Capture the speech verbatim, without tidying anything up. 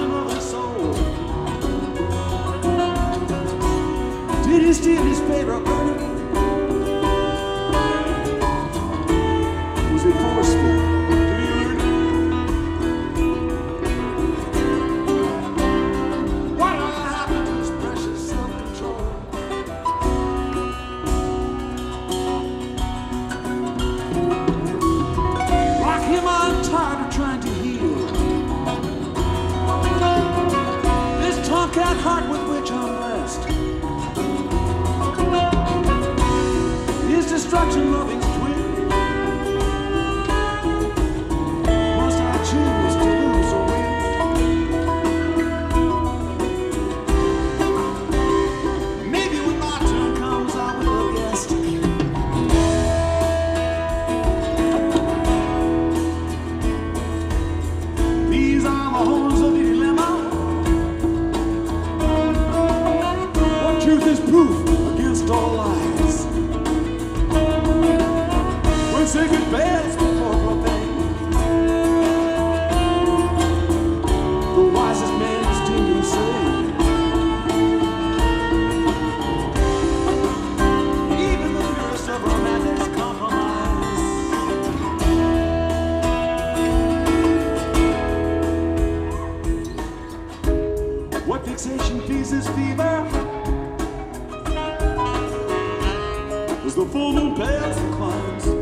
bottom of his soul. Did he steal his favorite burden? Was it forceful to be learned? What happened to his precious self-control? Like him, I'm tired of trying to heal this tomcat heart with which I'm blessed. His destruction loving's twin. Must I choose to lose or win? Maybe when my turn comes, I will have guessed. These are the horns of the dilemma. What truth is proof against all lies? When sacred bells before profane, the wisest man is deemed insane. Even the purest of romantics compromise. What fixation feeds this fever? As the full moon pales and climbs,